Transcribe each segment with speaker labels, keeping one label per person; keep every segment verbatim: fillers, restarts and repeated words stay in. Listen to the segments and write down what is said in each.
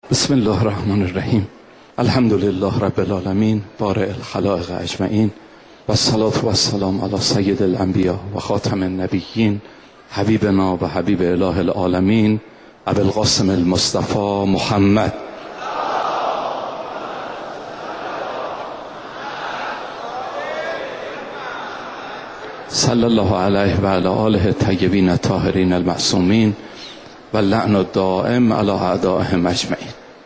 Speaker 1: بسم الله الرحمن الرحیم. الحمد لله رب العالمین بارئ الخلائق اجمعین و الصلاة و السلام علی سید الانبیاء و خاتم النبیین حبیبنا و حبیب اله العالمین ابی القاسم المصطفى محمد صلی الله علیه و علی آله الطیبین الطاهرین المعصومین و لعن الدائم علی اعدائهم اجمعین.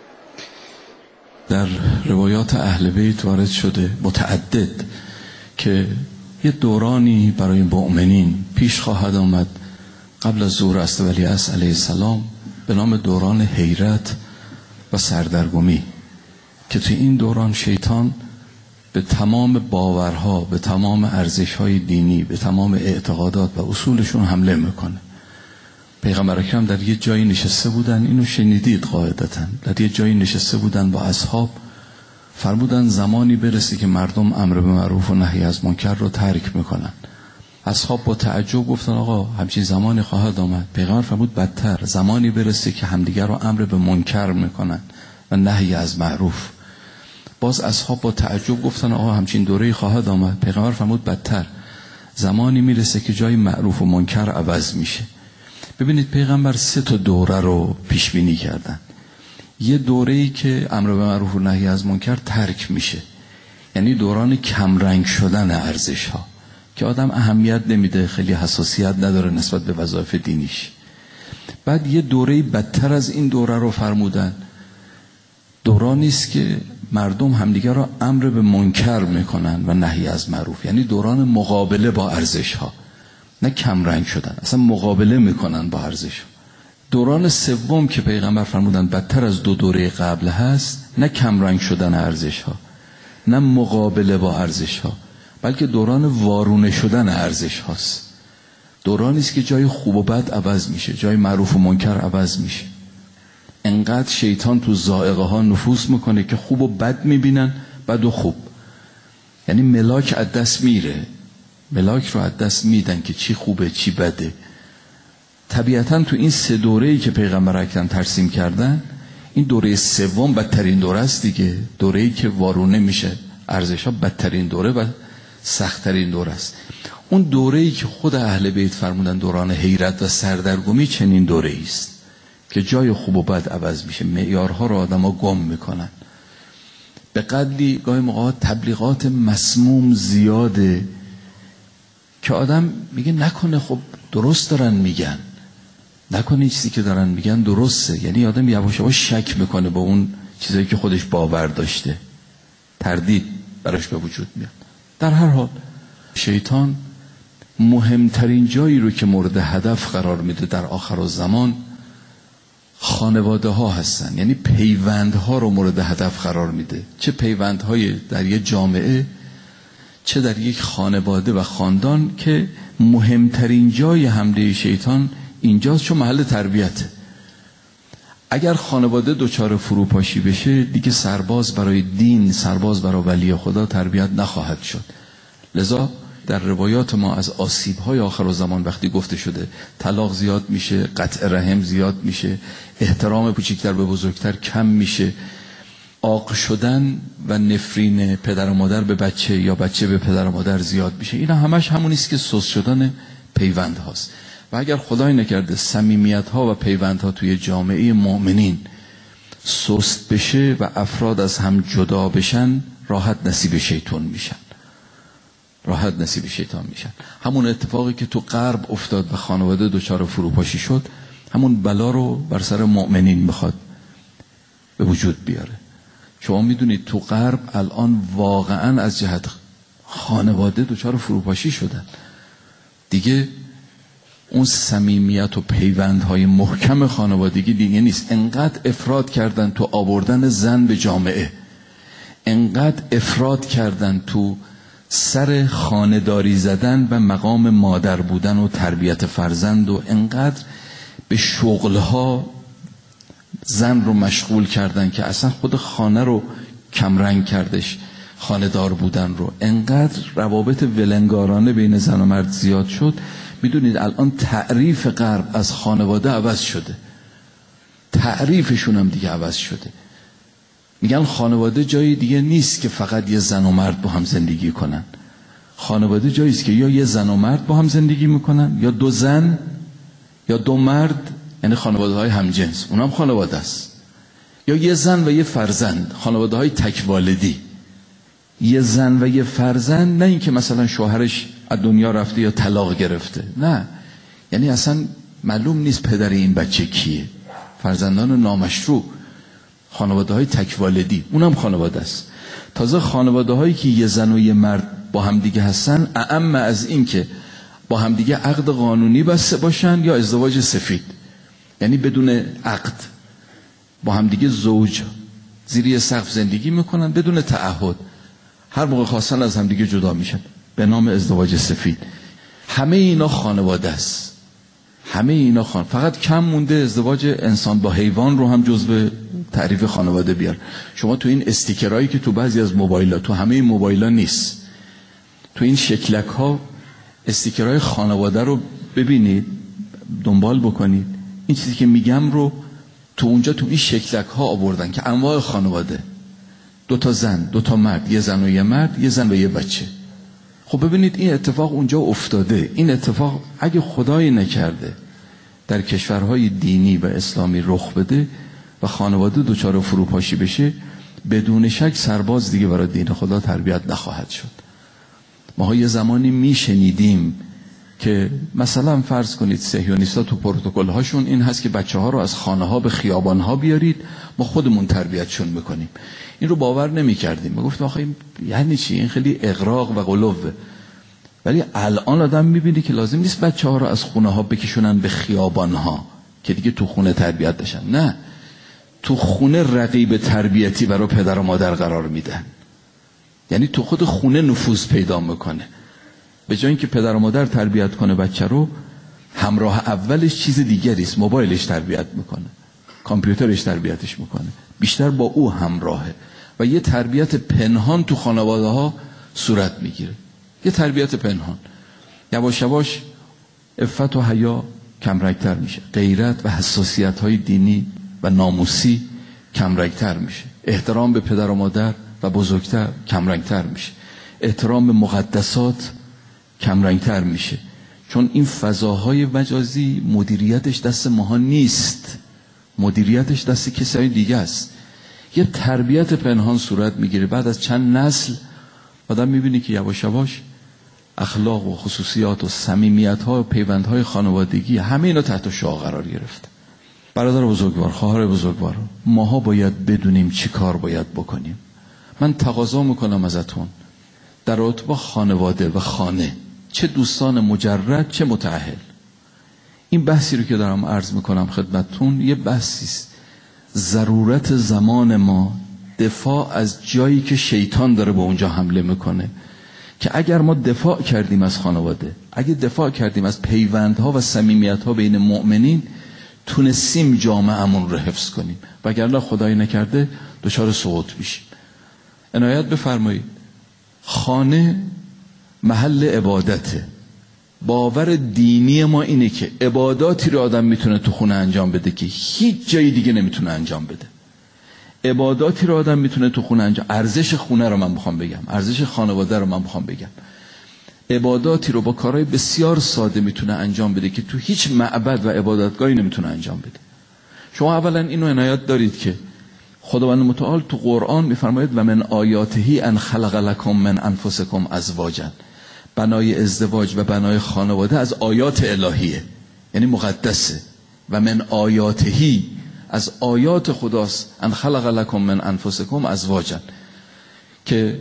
Speaker 1: در روایات اهل بیت وارد شده متعدد که یه دورانی برای مؤمنین پیش خواهد آمد قبل از ظهور است ولیعصر علیه السلام به نام دوران حیرت و سردرگمی که توی این دوران شیطان به تمام باورها، به تمام ارزش‌های دینی، به تمام اعتقادات و اصولشون حمله میکنه. پیغمبر اکرم در یه جایی نشسته بودن، اینو شنیدید قاعدتاً، در یه جایی نشسته بودن با اصحاب، فرمودن زمانی برسه که مردم امر به معروف و نهی از منکر رو ترک میکنن. اصحاب با تعجب گفتن آقا همچین زمانی خواهد آمد. پیغمبر فرمود بدتر، زمانی برسه که همدیگر رو امر به منکر میکنن و نهی از معروف. باز اصحاب با تعجب گفتن آقا همچین دوره‌ای خواهد آمد. پیغمبر فرمود بدتر، زمانی میرسه که جای معروف و منکر عوض میشه. ببینید پیغمبر سه تا دوره رو پیش بینی کردن. یه دوره‌ای که امر به معروف و نهی از منکر ترک میشه، یعنی دوران کمرنگ شدن ارزش ها که آدم اهمیت نمیده، خیلی حساسیت نداره نسبت به وظایف دینیش. بعد یه دوره‌ای بدتر از این دوره رو فرمودن، دورانی است که مردم همدیگر رو امر به منکر میکنن و نهی از معروف، یعنی دوران مقابله با ارزش ها، نه کم رنگ شدن، اصلا مقابله میکنن با ارزش ها. دوران سوم که پیغمبر فرمودن بدتر از دو دوره قبل هست، نه کم رنگ شدن ارزش ها، نه مقابله با ارزش ها، بلکه دوران وارونه شدن ارزش هاست. دورانی است که جای خوب و بد عوض میشه، جای معروف و منکر عوض میشه. انقدر شیطان تو ذائقه ها نفوذ میکنه که خوب و بد میبینن، بد و خوب، یعنی ملاک از دست میره، ملاک رو از دست میدن که چی خوبه چی بده. طبیعتا تو این سه دوره‌ای که پیغمبر اکرم ترسیم کردن، این دوره سوم بدترین دوره است دیگه، دوره‌ای که وارونه میشه ارزش‌ها، بدترین دوره و سخت‌ترین دوره است. اون دوره‌ای که خود اهل بیت فرمودن دوران حیرت و سردرگمی، چنین دوره‌ای است که جای خوب و بد عوض میشه، معیارها رو آدم‌ها گم میکنن. به قدری گاهی موقع تبلیغات مسموم زیاده که آدم میگه نکنه خب درست دارن میگن، نکنه چیزی که دارن میگن درسته، یعنی آدم یواش یواش شک میکنه با اون چیزایی که خودش باور داشته، تردید براش به وجود میاد. در هر حال شیطان مهمترین جایی رو که مورد هدف قرار میده در آخرالزمان خانواده ها هستن، یعنی پیوندها رو مورد هدف قرار میده، چه پیوندهای در یک جامعه چه در یک خانواده و خاندان، که مهمترین جای حمله شیطان اینجاست، چون محل تربیته. اگر خانواده دچار فروپاشی بشه دیگه سرباز برای دین، سرباز برای ولی خدا تربیت نخواهد شد. لذا در روایات ما از آسیب‌های آخرالزمان وقتی گفته شده طلاق زیاد میشه، قطع رحم زیاد میشه، احترام کوچکتر به بزرگتر کم میشه، عاق شدن و نفرین پدر و مادر به بچه یا بچه به پدر و مادر زیاد میشه، اینا همش همونی است که سست شدن پیوند هاست. و اگر خدای نکرده صمیمیت ها و پیوند ها توی جامعه مؤمنین سست بشه و افراد از هم جدا بشن، راحت نصیب شیطان میشن، راحت نصیب شیطان میشن. همون اتفاقی که تو غرب افتاد و خانواده دچار فروپاشی شد، همون بلا رو بر سر مؤمنین میخواد به وجود بیاره. شما میدونید تو غرب الان واقعا از جهت خانواده دچار فروپاشی شدن دیگه، اون صمیمیت و پیوندهای محکم خانوادگی دیگه نیست. انقدر افراط کردن تو آوردن زن به جامعه، انقدر افراط کردن تو سر خانه‌داری زدن و مقام مادر بودن و تربیت فرزند، و انقدر به شغلها زن رو مشغول کردن که اصلا خود خانه رو کمرنگ کردش، خانه‌دار بودن رو. انقدر روابط ولنگارانه بین زن و مرد زیاد شد. میدونید الان تعریف غرب از خانواده عوض شده، تعریفشون هم دیگه عوض شده. میگن خانواده جایی دیگه نیست که فقط یه زن و مرد با هم زندگی کنن. خانواده جایی است که یا یه زن و مرد با هم زندگی میکنن، یا دو زن یا دو مرد، یعنی خانواده های همجنس، اونم خانواده است. یا یه زن و یه فرزند، خانواده های تکوالدی. یه زن و یه فرزند، نه اینکه مثلا شوهرش از دنیا رفته یا طلاق گرفته، نه، یعنی اصلا معلوم نیست پدر این بچه کیه. فرزندان نامشروع، خانواده های تکوالدی، اونم خانواده است. تازه خانواده هایی که یه زن و یه مرد با هم دیگه هستن، اعم از این که با هم دیگه عقد قانونی بسته باشن یا ازدواج سفید، یعنی بدون عقد با هم دیگه زوج زیر یه سقف زندگی میکنن بدون تعهد، هر موقع خواستن از هم دیگه جدا میشن، به نام ازدواج سفید. همه اینا خانواده است، همه اینا خان. فقط کم مونده ازدواج انسان با حیوان رو هم جزو تعریف خانواده بیار. شما تو این استیکرایی که تو بعضی از موبایل‌ها، تو همه موبایل‌ها نیست، تو این شکلک ها استیکرهای خانواده رو ببینید، دنبال بکنید، این چیزی که میگم رو تو اونجا تو این شکلک ها آوردن که انواع خانواده، دو تا زن، دو تا مرد، یه زن و یه مرد، یه زن و یه بچه. خب ببینید این اتفاق اونجا افتاده. این اتفاق اگه خدایی نکرده در کشورهای دینی و اسلامی رخ بده و خانواده دچار فروپاشی بشه، بدون شک سرباز دیگه برای دین خدا تربیت نخواهد شد. ما یه زمانی میشنیدیم که مثلا فرض کنید صهیونیست‌ها تو پروتکل هاشون این هست که بچه ها رو از خانه ها به خیابان ها بیارید، ما خودمون تربیتشون میکنیم. این رو باور نمی کردیم، ما گفتیم آخه یعنی چی؟ این خیلی اغراق و غلوه. ولی الان آدم میبینی که لازم نیست بچه ها رو از خونه ها بکشونن به خیابان ها که دیگه تو خونه تربیت داشتن، نه، تو خونه رقیب تربیتی برای پدر و مادر قرار میدن. یعنی تو خود خونه نفوذ پیدا میکنه. به جای اینکه پدر و مادر تربیت کنه بچه رو، همراه اولش چیز دیگری است، موبایلش تربیت میکنه، کامپیوترش تربیتش میکنه، بیشتر با او همراهه و یه تربیت پنهان تو خانواده ها صورت میگیره. یه تربیت پنهان، یواش یواش عفت و حیا کمرنگتر میشه، غیرت و حساسیت های دینی و ناموسی کمرنگتر میشه، احترام به پدر و مادر و بزرگتر کمرنگتر میشه، احترام به مقدسات کمرنگتر میشه. چون این فضاهای مجازی مدیریتش دست ماها نیست، مدیریتش دست کسای دیگه است. یه تربیت پنهان صورت میگیره. بعد از چند نسل آدم میبینی که یواش یواش اخلاق و خصوصیات و صمیمیت ها و پیوند های خانوادگی همه اینا تحت شعاع قرار گرفته. برادر بزرگوار، خواهر بزرگوار، ماها باید بدونیم چی کار باید بکنیم. من تقاضا میکنم ازتون در رابطه با خانواده و خانه، چه دوستان مجرد چه متأهل، این بحثی رو که دارم عرض میکنم خدمتتون یه بحثی است. ضرورت زمان ما دفاع از جایی که شیطان داره به اونجا حمله میکنه، که اگر ما دفاع کردیم از خانواده، اگه دفاع کردیم از پیوندها و صمیمیت‌ها بین مؤمنین، تونستیم جامعه‌مون رو حفظ کنیم، وگرنه خدای نکرده دچار سقوط میشیم. عنایت بفرمایید، خانه محل عبادته. باور دینی ما اینه که عباداتی رو آدم میتونه تو خونه انجام بده که هیچ جای دیگه نمیتونه انجام بده. عباداتی رو آدم میتونه تو خونه انجام، ارزش خونه رو من میخوام بگم، ارزش خانواده رو من میخوام بگم، عباداتی رو با کارهای بسیار ساده میتونه انجام بده که تو هیچ معبد و عبادتگاهی نمیتونه انجام بده. شما اولا اینو عنایت دارید که خداوند متعال تو قرآن میفرماید و من آیاته ان خلق لکم من انفسکم ازواجا، بنای ازدواج و بنای خانواده از آیات الهیه، یعنی مقدسه. و من آیاته، از آیات خداست، ان خلق لکم من انفسکم ازواجا، که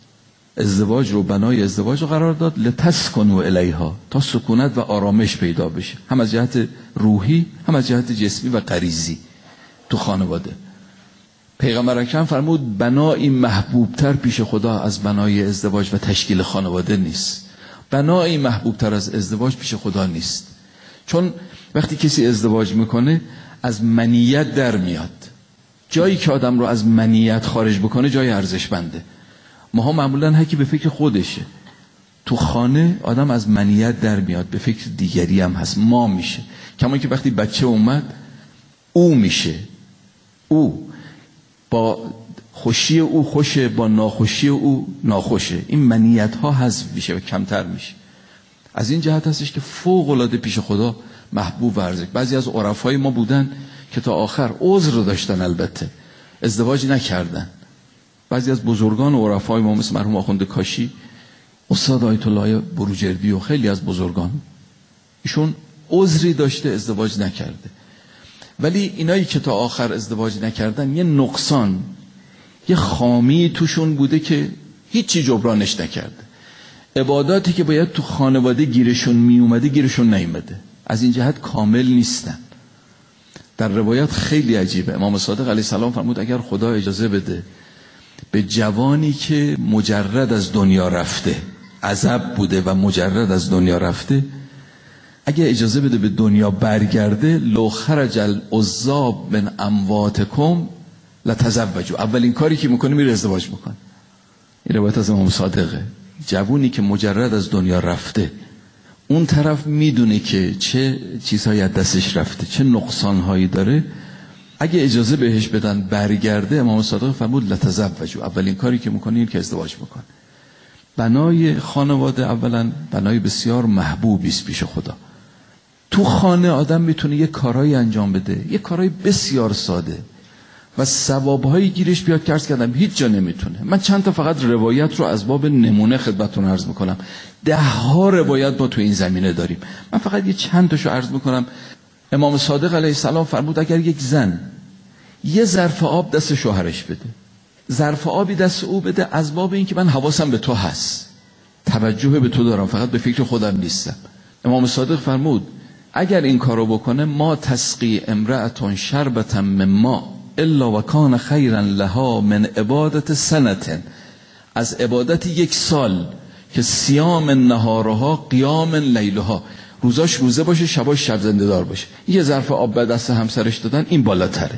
Speaker 1: ازدواج رو، بنای ازدواج رو قرار داد لتسکنوا الیها، تا سکونت و آرامش پیدا بشه، هم از جهت روحی هم از جهت جسمی و غریزی تو خانواده. پیغمبر اکرم فرمود بنایی محبوبتر پیش خدا از بنای ازدواج و تشکیل خانواده نیست. بنایی محبوبتر از ازدواج پیش خدا نیست. چون وقتی کسی ازدواج میکنه از منیت در میاد. جایی که آدم رو از منیت خارج بکنه جای ارزشمنده. ماها معمولا هکی به فکر خودشه. تو خانه آدم از منیت در میاد، به فکر دیگری هم هست، ما میشه. کما که وقتی بچه اومد او میشه، او با خوشی او خوشه، با ناخوشی او ناخوشه. این منیت ها حذف میشه و کمتر میشه. از این جهت هستش که فوق العاده پیش خدا محبوب و ارزش. بعضی از عرفای ما بودن که تا آخر عذر داشتن، البته ازدواج نکردن. بعضی از بزرگان و عرفای ما مثل مرحوم آخوند کاشی، استاد آیت الله بروجردی و خیلی از بزرگان، ایشون عذری داشته ازدواج نکرده. ولی اینایی که تا آخر ازدواج نکردن یه نقصان، یه خامی توشون بوده که هیچی جبرانش نکرده. عباداتی که باید تو خانواده گیرشون می اومده گیرشون نیومده. از این جهت کامل نیستن. در روایت خیلی عجیبه، امام صادق علیه السلام فرمود اگر خدا اجازه بده به جوانی که مجرد از دنیا رفته، عزب بوده و مجرد از دنیا رفته، اگه اجازه بده به دنیا برگرده، لو خرج العذاب من امواتکم لتزوجوا، اولین کاری که میکنه میره ازدواج میکنه. این روایت از امام صادقه. جوونی که مجرد از دنیا رفته، اون طرف میدونه که چه چیزهایی از دستش رفته، چه نقصانهایی داره، اگه اجازه بهش بدن برگرده، امام صادق فرمود لتزوجوا، اولین کاری که میکنه این که ازدواج میکنه. بنای خانواده اولا بنای بسیار محبوبی است پیش خدا. تو خانه آدم میتونه یه کارایی انجام بده، یه کارای بسیار ساده و ثوابهایی گیرش بیاد که عرض کردم هیچ جا نمیتونه. من چند تا فقط روایت رو از باب نمونه خدمتتون عرض میکنم. ده ها روایت ما تو این زمینه داریم. من فقط یه چند تاشو عرض میکنم. امام صادق علیه السلام فرمود اگر یک زن یه ظرف آب دست شوهرش بده، ظرف آبی دست او بده، از باب این که من حواسم به تو هست، توجه به تو دارم، فقط به فکر خودم نیستم. امام صادق فرمود اگر این کارو بکنه، ما تسقی امرأتون شربتا من ما الا و کان خیرا لها من عبادت سنت، از عبادت یک سال که صیام نهارها قیام لیلها، روزاش روزه باشه شباش شب زنده دار باشه، یه ظرف آب به دست همسرش دادن این بالاتره.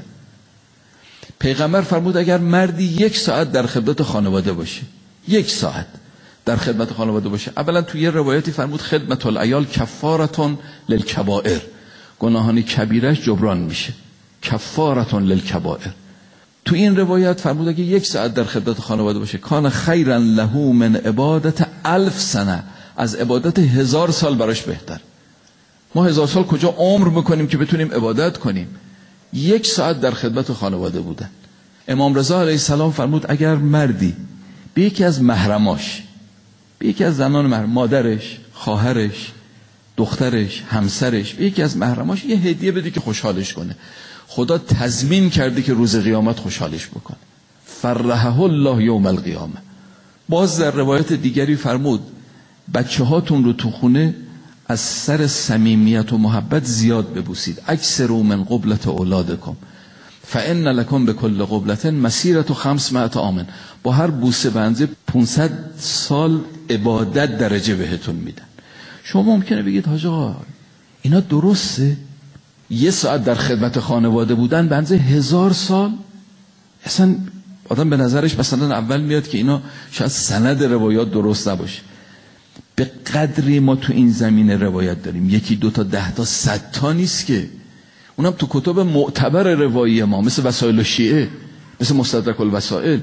Speaker 1: پیغمبر فرمود اگر مردی یک ساعت در خدمت خانواده باشه، یک ساعت در خدمت خانواده باشه، اولا توی یه روایتی فرمود خدمت العیال کفارتون للکبائر، گناهان کبیرش جبران میشه، کفارتون للکبائر. تو این روایت فرمود اگه یک ساعت در خدمت خانواده باشه، کان خیرا له من عبادت الف سنه، از عبادت هزار سال براش بهتر. ما هزار سال کجا عمر میکنیم که بتونیم عبادت کنیم؟ یک ساعت در خدمت خانواده بودن. امام رضا علیه السلام فرمود اگر مردی به یکی از محرماش، به یکی از زنان محرم، مادرش، خواهرش، دخترش، همسرش، به یکی از محرماش یه هدیه بده که خوشحالش کنه، خدا تضمین کرده که روز قیامت خوشحالش بکنه. فرحه الله یوم القیامه. باز در روایت دیگری فرمود بچه هاتون رو تو خونه از سر صمیمیت و محبت زیاد ببوسید، اکثروا من قبلة اولادکم فان لکم بكل قبلة مسیرة خمسمائة عام، با هر بوسه بنزه پانصد سال عبادت درجه بهتون میدن. شما ممکنه بگید حاج آقا اینا درسته؟ یه ساعت در خدمت خانواده بودن بنزه هزار سال؟ اصلا آدم به نظرش مثلا اول میاد که اینا شاید سند روایات درست نباشه. به قدری ما تو این زمینه روایت داریم، یکی دو تا ده تا صد تا نیست که، اونم تو کتب معتبر روایی ما مثل وسائل شیعه، مثل مستدرک الوسائل،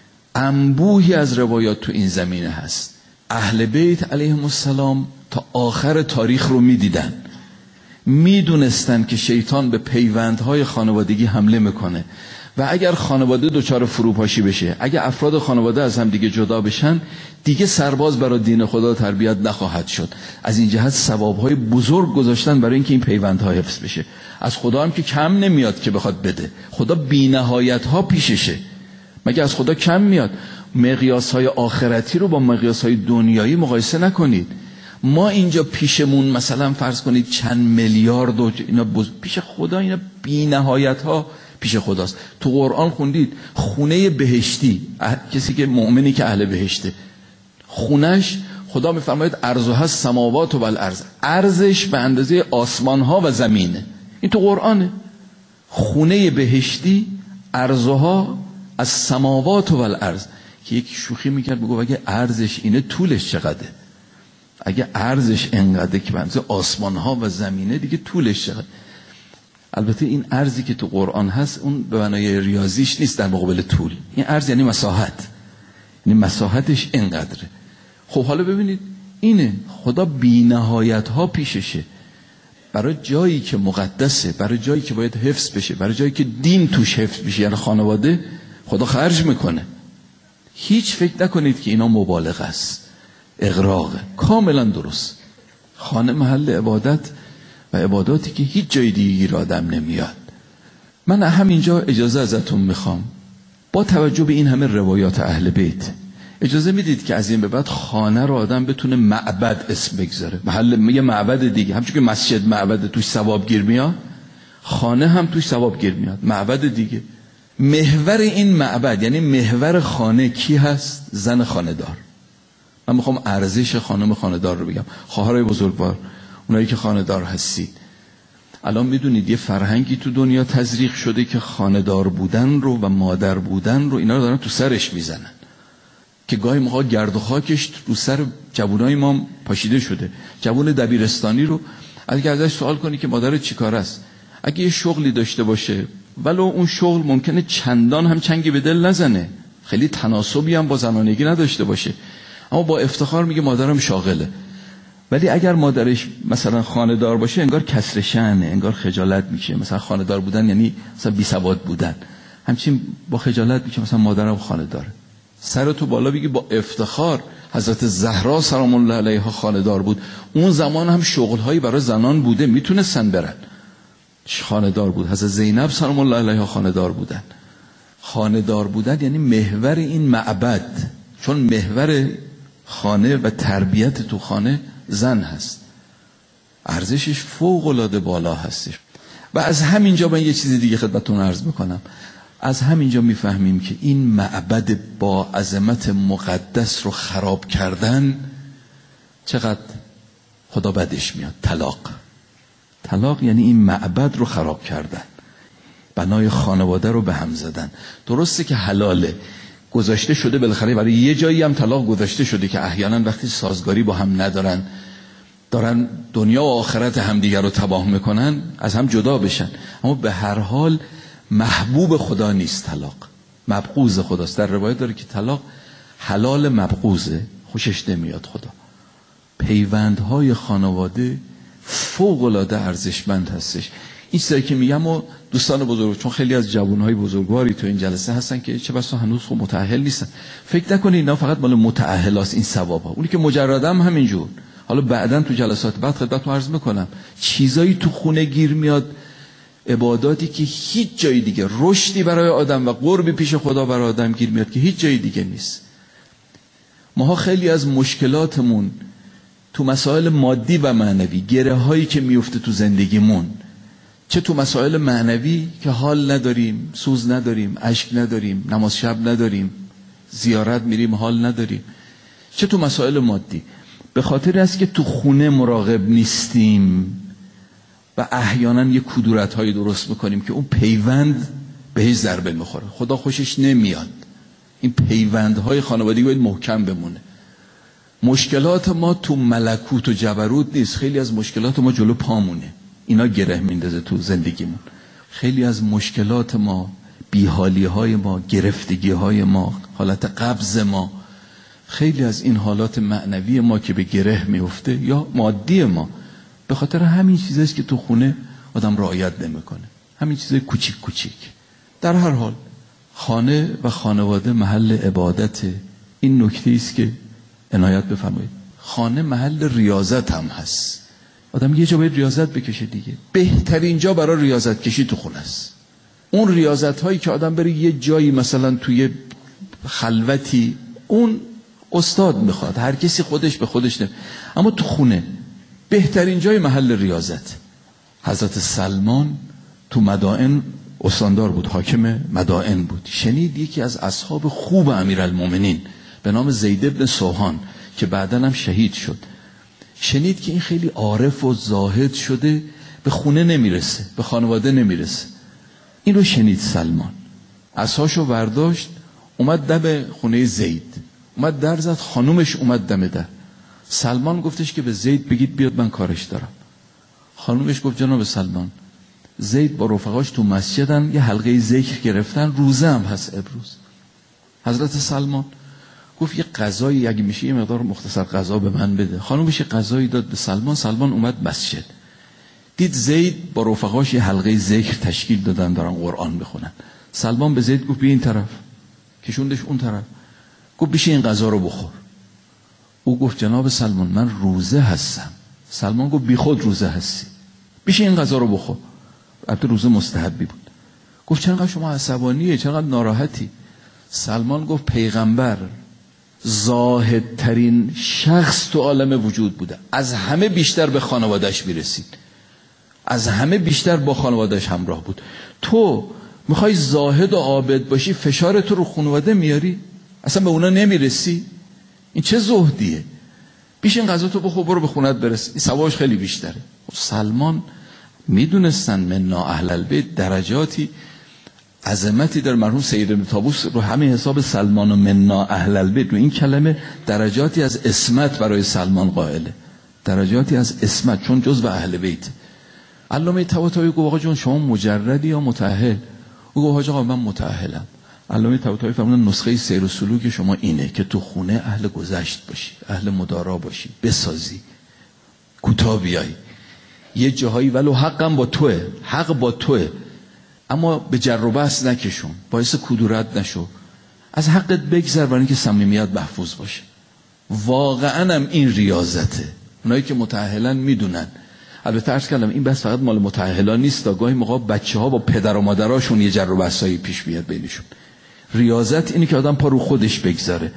Speaker 1: انبوهی از روایات تو این زمینه هست. اهل بیت علیهم السلام تا آخر تاریخ رو میدیدن، میدونستن که شیطان به پیوندهای خانوادگی حمله میکنه و اگر خانواده دچار فروپاشی بشه، اگر افراد خانواده از هم دیگه جدا بشن، دیگه سرباز برای دین خدا تربیت نخواهد شد. از این جهت ثوابهای بزرگ گذاشتن برای اینکه این پیوندها حفظ بشه. از خدا هم که کم نمیاد که بخواد بده، خدا بی‌نهایت‌ها پیششه، مگه از خدا کم میاد؟ مقیاس‌های آخرتی رو با مقیاس‌های دنیایی مقایسه نکنید. ما اینجا پیشمون مثلا فرض کنید چند میلیارد و اینا بز... پیش خدا اینا بی‌نهایت‌ها پیش خداست. تو قرآن خوندید خونه بهشتی، کسی که مؤمنی که اهل بهشته، خونش خدا میفرماید ارزها السماوات و الارض، ارزش به اندازه آسمان ها و زمینه. این تو قرآنه. خونه بهشتی ارزها از سماوات و الارض، که یک شوخی میکرد بگو اگه ارزش اینه طولش چقدره؟ اگه ارزش انقدر که به اندازه آسمان ها و زمینه، دیگه طولش چقدر؟ البته این ارزی که تو قرآن هست اون به معنای ریاضیش نیست در مقابل طول. این ارز یعنی مساحت، یعنی مساحتش اینقدره. خب حالا ببینید اینه، خدا بی نهایت ها پیششه، برای جایی که مقدسه، برای جایی که باید حفظ بشه، برای جایی که دین توش حفظ بشه، یعنی خانواده، خدا خرج میکنه. هیچ فکر نکنید که اینا مبالغه است، اغراقه، کاملا درست. خانه محل عبادت و عباداتی که هیچ جای دیگه گیر آدم نمیاد. من همینجا اجازه ازتون میخوام با توجه به این همه روایات اهل بیت اجازه میدید که از این به بعد خانه رو آدم بتونه معبد اسم بگذاره، محل یه معبد دیگه. همچون که مسجد معبد توش ثواب گیر میاد، خانه هم توش ثواب گیر میاد، معبد دیگه. محور این معبد یعنی محور خانه کی هست؟ زن خانه دار. من میخوام ارزش خانم خانه دار رو بگم. خواهرای بزرگوار، اونایی که خانه دار هستید، الان میدونید یه فرهنگی تو دنیا تزریق شده که خانه دار بودن رو و مادر بودن رو اینا رو دارن تو سرش میزنن، که گاهی موقع گرد و خاکش رو سر جوانای ما پاشیده شده. جوان دبیرستانی رو اگه ازش سوال کنی که مادرت چیکار است، اگه یه شغلی داشته باشه ولو اون شغل ممکنه چندان هم چنگی به دل نزنه، خیلی تناسبی هم با زنانگی نداشته باشه، اما با افتخار میگه مادرم شاغله. ولی اگر مادرش مثلا خانه دار باشه انگار کسر شأنه، انگار خجالت میشه. مثلا خانه دار بودن یعنی مثلا بی سواد بودن، همچین با خجالت میشه مثلا مادرم خانه داره. سر تو بالا بگی با افتخار حضرت زهرا سلام الله علیها خانه دار بود. اون زمان هم شغلهایی برای زنان بوده، میتونستن برن، خانه دار بود. حضرت زینب سلام الله علیها خانه دار بودن. خانه دار بودن یعنی محور این معبد، چون محور خانه و تربیت تو خانه زن هست، ارزشش فوق العاده بالا هستش. و از همینجا من یه چیز دیگه خدمتتون عرض میکنم. از همینجا میفهمیم که این معبد با عظمت مقدس رو خراب کردن چقدر خدا بدش میاد. طلاق. طلاق یعنی این معبد رو خراب کردن، بنای خانواده رو به هم زدن. درسته که حلاله، گذاشته شده بالاخره، برای یه جایی هم طلاق گذاشته شده که احیانا وقتی سازگاری با هم ندارن، دارن دنیا و آخرت همدیگر رو تباه میکنن، از هم جدا بشن. اما به هر حال محبوب خدا نیست طلاق، مبغوض خداست. در روایت داره که طلاق حلال مبغوضه، خوشش نمیاد خدا. پیوندهای خانواده فوق العاده ارزشمند هستش. این چیزایی که میگم و دوستان بزرگ، چون خیلی از جوانهای بزرگواری تو این جلسه هستن که چه بسا هنوز خب متأهل نیستن، فکر نکنید اینا فقط مال متأهلاست این ثوابا. اونی که مجردم همینجور. حالا بعداً تو جلسات بعد خدمتتون عرض میکنم چیزایی تو خونه گیر میاد، عباداتی که هیچ جای دیگه، رشدی برای آدم و قربی پیش خدا برای آدم گیر میاد که هیچ جای دیگه نیست. ماها خیلی از مشکلاتمون تو مسائل مادی و معنوی، گره هایی که میفته تو زندگیمون، چه تو مسائل معنوی که حال نداریم، سوز نداریم، اشک نداریم، نماز شب نداریم، زیارت میریم حال نداریم، چه تو مسائل مادی، به خاطر است که تو خونه مراقب نیستیم و احیانا یه کدورت هایی درست میکنیم که اون پیوند بهش ضربه میخوره، خدا خوشش نمیاد. این پیوندهای خانوادگی باید محکم بمونه. مشکلات ما تو ملکوت و جبروت نیست، خیلی از مشکلات ما جلو پامونه، اینا گره میندازه تو زندگیمون. خیلی از مشکلات ما، بیحالی های ما، گرفتگی های ما، حالت قبض ما، خیلی از این حالات معنوی ما که به گره میفته یا مادی ما، به خاطر همین چیزاست که تو خونه آدم رعایت نمیکنه، همین چیزای کوچیک کوچیک. در هر حال خانه و خانواده محل عبادت. این نکته است که عنایت بفرمایید. خانه محل ریاضت هم هست. آدم یه جا باید ریاضت بکشه دیگه. بهترین جا برای ریاضت کشی تو خونه است. اون ریاضت هایی که آدم بره یه جایی مثلا توی خلوتی، اون استاد میخواد، هر کسی خودش به خودش نه، اما تو خونه بهترین جای محل ریاضت. حضرت سلمان تو مدائن استاندار بود، حاکم مدائن بود. شنید یکی از اصحاب خوب امیرالمومنین به نام زید ابن سوهان که بعداً هم شهید شد، شنید که این خیلی عارف و زاهد شده، به خونه نمیرسه، به خانواده نمیرسه. این رو شنید سلمان، عصاشو برداشت، اومد دم خونه زید، اومد در زد، خانومش اومد دم در. سلمان گفتش که به زید بگید بیاد من کارش دارم. خانومش گفت جناب سلمان زید با رفقاش تو مسجدن، یه حلقه ذکر گرفتن، روزه هم هست امروز. حضرت سلمان گفت یه غذایی اگه میشه یه مقدار مختصر غذا به من بده. خانومش غذایی داد به سلمان. سلمان اومد مسجد، دید زید با رفقاش یه حلقه ذکر تشکیل دادن دارن قرآن بخونن. سلمان به زید گفت بیا این طرف، کشوندش اون طرف، گفت بشه این غذا رو بخور. او گفت جناب سلمان من روزه هستم. سلمان گفت بی خود روزه هستی، بشه این غذا رو بخور. البته روزه مستحبی بود. گفت چرا شما عصبانیه، چرا ناراحتی؟ سلمان گفت پیغمبر زاهدترین شخص تو عالم وجود بوده، از همه بیشتر به خانوادهش میرسید، از همه بیشتر با خانوادهش همراه بود. تو میخوای زاهد و عابد باشی، فشار تو رو خانواده میاری، اصلا به اونا نمیرسی. این چه زهدیه؟ بیش این غذا تو بخور برو به خونت برس، این ثوابش خیلی بیشتره. سلمان میدونستن منا اهل البیت درجاتی عظمتی در مرحوم سید ابن طاووس رو همین حساب سلمان و منا اهل البیت رو این کلمه درجاتی از اسمت برای سلمان قائله، درجاتی از اسمت، چون جزو اهل بیت. علامه طباطبایی گفت آقا جون شما مجردی یا متأهل؟ او گفت حاج آقا من متأهلم. علامه طباطبایی فرمودن نسخه سیر و سلوک شما اینه که تو خونه اهل گذشت باشی، اهل مدارا باشی، بسازی، کوتاه بیای، یه جاهایی ولو حقم با توه، حق با توه، اما به جر و بحث نکشون، باعث کدورت نشو، از حقت بگذر برای اینکه صمیمیت محفوظ باشه. واقعا هم این ریاضته. اونایی که متأهلن میدونن. البته عرض کردم این بحث فقط مال متأهلان نیست، گاهی موقع بچه‌ها با پدر و مادراشون یه جر و بحثایی پیش بیاد بینشون. ریاضت اینه که آدم پا رو خودش بگذاره،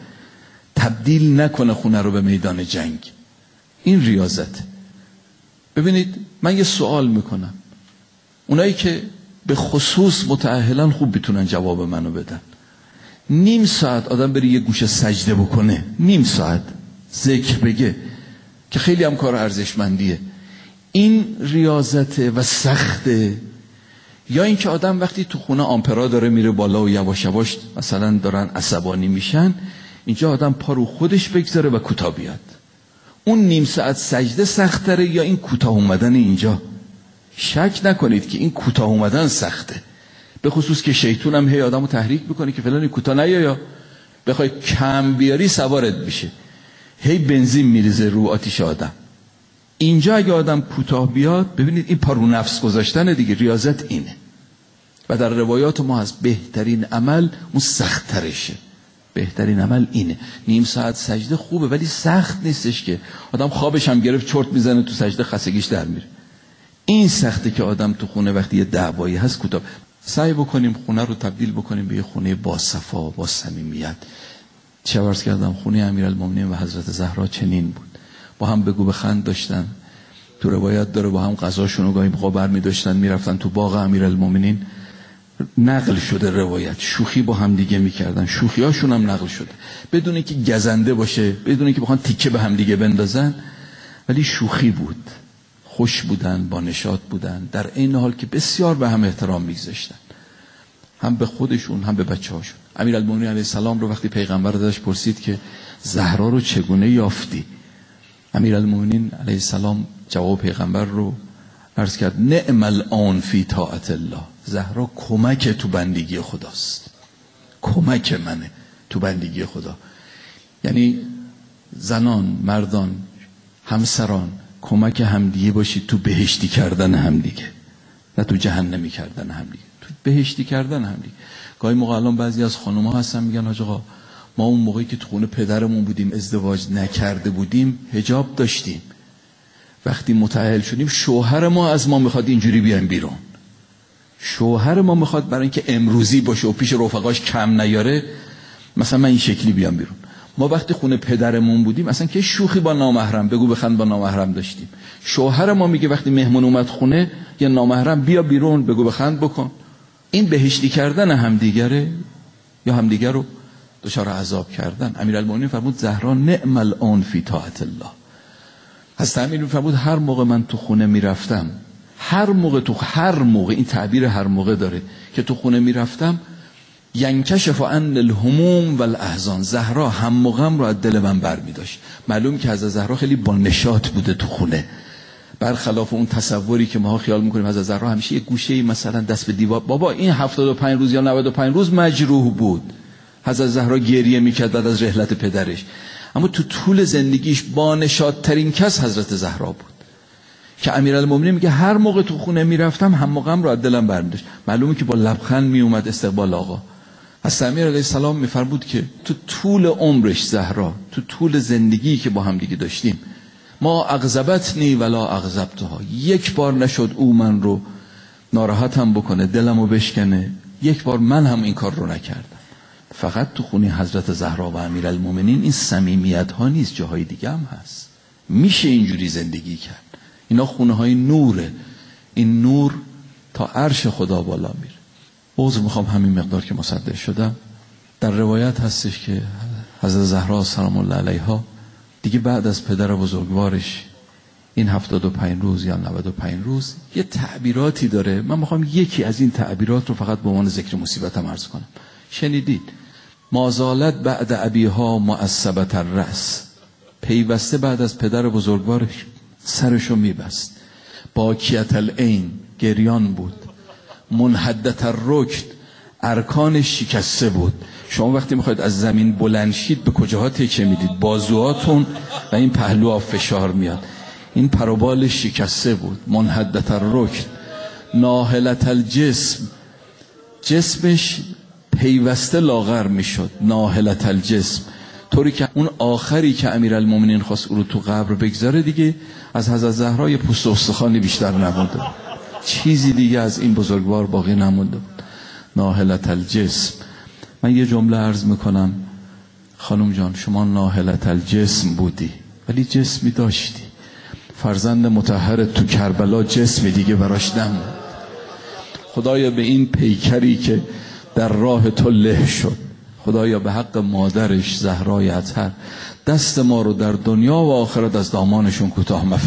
Speaker 1: تبدیل نکنه خونه رو به میدان جنگ. این ریاضته. ببینید من یه سوال میکنم، اونایی که به خصوص متأهلن خوب بتونن جواب منو بدن. نیم ساعت آدم بری یه گوشه سجده بکنه، نیم ساعت ذکر بگه که خیلی هم کار ارزشمندیه، این ریاضته و سخته؟ یا اینکه آدم وقتی تو خونه آمپرا داره میره بالا و یواش یواش مثلا دارن عصبانی میشن، اینجا آدم پا رو خودش بگذاره و کوتاه بیاد؟ اون نیم ساعت سجده سخت‌تره یا این کوتاه اومدن اینجا؟ شک نکنید که این کوتاه اومدن سخته، به خصوص که شیطان هم هی آدمو تحریک میکنه که فلانی کوتاه نیا، یا بخوای کم بیاری سوارت میشه، هی بنزین میریزه رو آتیش آدم. اینجا اگه آدم کوتاه بیاد، ببینید این پا رو نفس گذاشتن دیگه، ریاضت اینه. و در روایات ما هست بهترین عمل اون سخت‌ترشه، بهترین عمل اینه. نیم ساعت سجده خوبه ولی سخت نیستش که آدم خوابش هم گرفت چرت میزنه تو سجده خستگیش در میره. این سخته که آدم تو خونه وقتی یه دعوایی هست کوتاه. سعی بکنیم خونه رو تبدیل بکنیم به یه خونه با صفا، با صمیمیت. چه عرض کردم خونه امیرالمومنین و حضرت زهرا چنین بود، با هم بگو بخند داشتن. تو روایت داره با هم غذاشون رو گاهی موقع برمی داشتن میرفتن تو باغ امیرالمومنین، نقل شده روایت، شوخی با هم دیگه میکردن، شوخیاشون هم نقل شده، بدون اینکه گزنده باشه، بدون اینکه بخوان تیکه به هم دیگه بندازن، ولی شوخی بود، خوش بودن، با نشاط بودن، در این حال که بسیار به هم احترام میگذاشتن، هم به خودشون هم به بچه‌هاشون. امیرالمومنین علیه السلام رو وقتی پیغمبر ازش پرسید که زهرا رو چگونه یافتی، امیرالمومنین علیه السلام جواب پیغمبر رو عرض کرد نعم الآن فی طاعت الله، زهرا کمک تو بندگی خداست، کمک منه تو بندگی خدا. یعنی زنان، مردان، همسران کمک همدیگه باشید تو بهشتی کردن همدیگه، نه تو جهنمی کردن همدیگه، تو بهشتی کردن همدیگه. گاهی موقع الان بعضی از خانوما هستن میگن حاج آقا ما اون موقعی که تو خونه پدرمون بودیم ازدواج نکرده بودیم حجاب داشتیم، وقتی متأهل شدیم شوهر ما از ما میخواد اینجوری بیایم بیرون، شوهر ما میخواد برای اینکه امروزی باشه و پیش رفقاش کم نیاره مثلا من این شکلی بیام بیرون. ما وقتی خونه پدرمون بودیم اصلا که شوخی با نامحرم بگو بخند با نامحرم داشتیم. شوهر ما میگه وقتی مهمون اومد خونه یا نامحرم بیا بیرون بگو بخند بکن. این بهشتی کردن همدیگره یا همدیگر رو دچار عذاب کردن. امیرالمومنین فرمود زهرا نعم الآن فی طاعت الله. حضرت امیر فرمود هر موقع من تو خونه میرفتم، هر موقع تو هر موقع، این تعبیر هر موقع داره که تو خونه میرفتم، ینکشف عن الهموم والاحزان، زهرا هم و غم رو از دل من بر می داشت. معلوم که حضرت زهرا خیلی با نشاط بوده تو خونه، برخلاف اون تصوری که ما خیال میکنیم حضرت زهرا همیشه یه گوشه مثلا دست به دیوار، بابا این هفتاد و پنج روز یا نود و پنج روز مجروح بود، حضرت زهرا گریه میکرد بعد از رحلت پدرش، اما تو طول زندگیش بانشادترین کس حضرت زهرا بود که امیرالمومنین میگه هر موقع تو خونه میرفتم هم موقعم رو از دلم برمی‌داشت. معلومه که با لبخند میومد استقبال آقا. حضرت امیر علیه السلام میفرمود که تو طول عمرش زهرا، تو طول زندگی که با هم دیگه داشتیم، ما اغضبتنی ولا اغضبتها، یک بار نشد او من رو ناراحتم بکنه، دلمو بشکنه، یک بار من هم این کار رو نکردم. فقط تو خونه حضرت زهرا و امیرالمومنین این صمیمیت ها نیست، جاهای دیگه هم هست، میشه اینجوری زندگی کرد. اینا خونه های نوره، این نور تا عرش خدا بالا میره. عذر میخوام همین مقدار که مصدق شدم. در روایت هستش که حضرت زهرا سلام الله علیها دیگه بعد از پدر بزرگوارش این هفتاد و پنج روز یا نود و پنج روز یه تعبیراتی داره. من میخوام یکی از این تعبیرات رو فقط به عنوان ذکر مصیبتم عرض کنم. شنیدید؟ مازالت بعد ابیها معصبت الرأس، پیوسته بعد از پدر بزرگوارش سرشو میبست، باکیت العین، گریان بود، منحدت الرکن، ارکانش شکسته بود. شما وقتی میخواید از زمین بلند شید به کجاها تکیه میدید؟ بازوهاتون و این پهلوها فشار میاد. این پروبالش شکسته بود. منحدت الرکن، ناهلت الجسم، جسمش پیوسته لاغر میشد، ناهلت الجسم، طوری که اون آخری که امیرالمومنین خواست او رو تو قبر بگذاره دیگه از حضرت زهرا یه پوست و استخوانی بیشتر نمونده، چیزی دیگه از این بزرگوار باقی نمونده بود. ناهلت الجسم. من یه جمله عرض میکنم، خانم جان شما ناهلت الجسم بودی ولی جسمی داشتی. فرزند مطهر تو کربلا جسمی دیگه براش نموند. خدایا به این پیکری که در راه تو له شد، خدایا به حق مادرش زهرای اطهر دست ما رو در دنیا و آخرت از دامانشون کوتاه مفرمای.